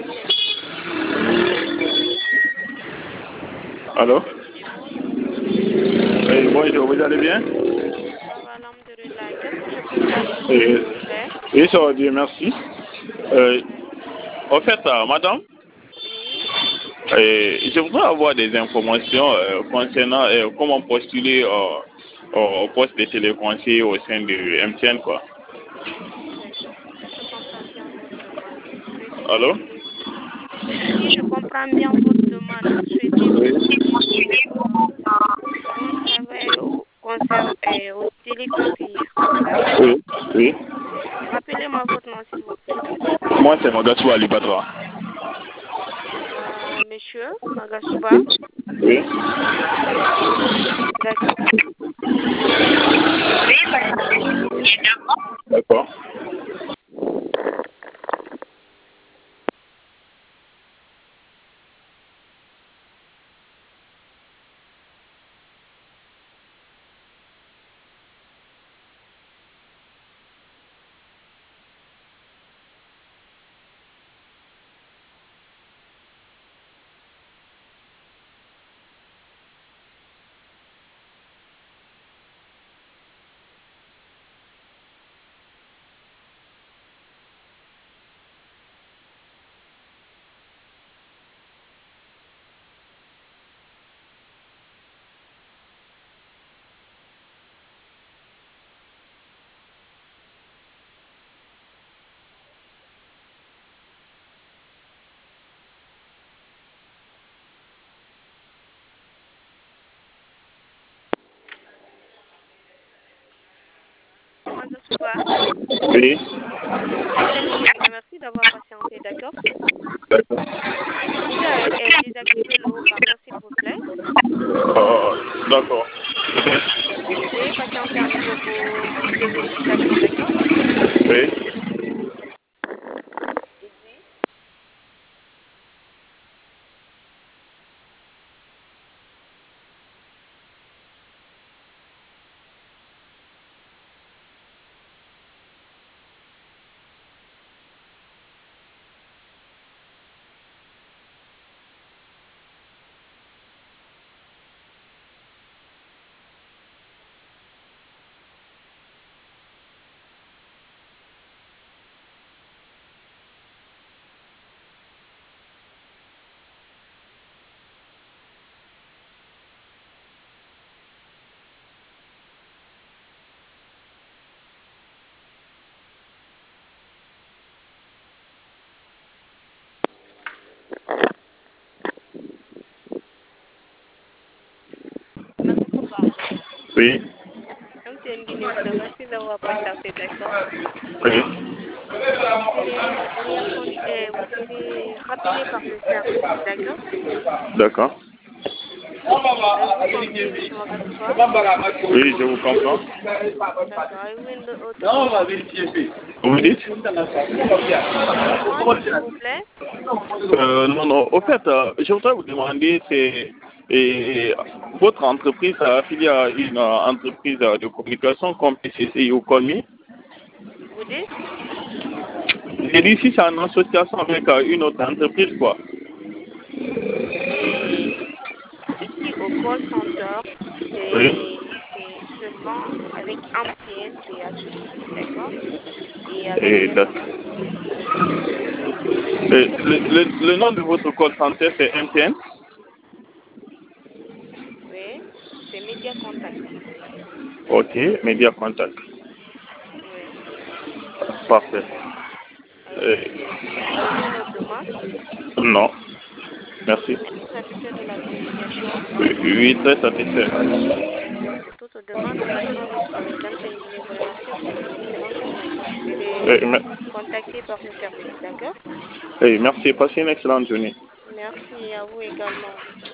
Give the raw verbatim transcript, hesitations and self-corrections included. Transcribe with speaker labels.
Speaker 1: Allô? Oui, bonjour, vous allez bien?
Speaker 2: Ça va, alhamdoulilah. Qu'est-ce que je peux faire pour vous,
Speaker 1: Oui,
Speaker 2: s'il vous plaît?
Speaker 1: oui, ça va bien, merci. Euh, en fait, euh, madame,
Speaker 2: Oui.
Speaker 1: euh, je voudrais avoir des informations euh, concernant euh, comment postuler euh, au au poste de téléconseiller au sein de M T N, quoi.
Speaker 2: D'accord. Je comprends bien votre demande.
Speaker 1: Allô?
Speaker 2: Souhaitez-vous... J'ai dit, je comprends bien votre demande. Souhaitez-vous pour un travail au, concert, euh, au téléconseiller. D'accord?
Speaker 1: Oui, oui.
Speaker 2: Rappelez-moi votre nom, s'il vous plaît.
Speaker 1: Moi, c'est Magatou Ali Badra.
Speaker 2: Euh, monsieur Magasuba.
Speaker 1: Oui.
Speaker 2: D'accord.
Speaker 1: D'accord.
Speaker 2: Magasuba.
Speaker 1: Oui.
Speaker 2: S'il est disponible, merci d'avoir patienté. D'accord?
Speaker 1: D'accord.
Speaker 2: Vous pouvez euh, désactiver le haut-parleur, s'il vous plaît.
Speaker 1: Oh, d'accord.
Speaker 2: Veuillez patienter à nouveau pour plus de vérification, d'accord?
Speaker 1: Oui.
Speaker 2: Magasuba.
Speaker 1: Oui.
Speaker 2: M T N Guinée, merci d'avoir patienté, d'accord?
Speaker 1: Oui.
Speaker 2: Vous serez, réappel- euh, vous serez rappelé par le service, d'accord?
Speaker 1: D'accord.
Speaker 2: Avez-vous compris, monsieur Magasuba?
Speaker 1: Oui, je vous comprends.
Speaker 2: D'accord. Avez-vous une autre
Speaker 1: Non, on va
Speaker 2: demande?
Speaker 1: vérifier. Vous me dites?
Speaker 2: Une autre demande, s'il vous plaît?
Speaker 1: Euh, non, non. Au fait, euh, je voudrais vous demander, c'est et, votre entreprise a affilié à une euh, entreprise euh, de communication comme P C C ou Colmi.
Speaker 2: Vous dites?
Speaker 1: J'ai dit si c'est en association avec euh, une autre entreprise, quoi.
Speaker 2: Et ici au call center,
Speaker 1: Oui.
Speaker 2: c'est c'est seulement avec M T N, c'est associé, d'accord? Et avec
Speaker 1: Et,
Speaker 2: les
Speaker 1: d'ac-
Speaker 2: autres.
Speaker 1: et le, le, le nom de votre call center, c'est M T N?
Speaker 2: Oui, c'est Media Contact.
Speaker 1: Ok, Media Contact.
Speaker 2: Oui.
Speaker 1: Parfait.
Speaker 2: Euh,
Speaker 1: Euh,
Speaker 2: Avez-vous une autre demande?
Speaker 1: non, merci.
Speaker 2: Êtes-vous satisfait de la communication?
Speaker 1: Oui, oui, très satisfait.
Speaker 2: D'accord. Pour toute demande ou question reçue avec M T N Guinée, vous remercie et vous souhaite une excellente journée. Vous serez
Speaker 1: Euh, me-
Speaker 2: contacté par le service, d'accord?
Speaker 1: euh, merci, passez une excellente journée.
Speaker 2: Merci à vous également.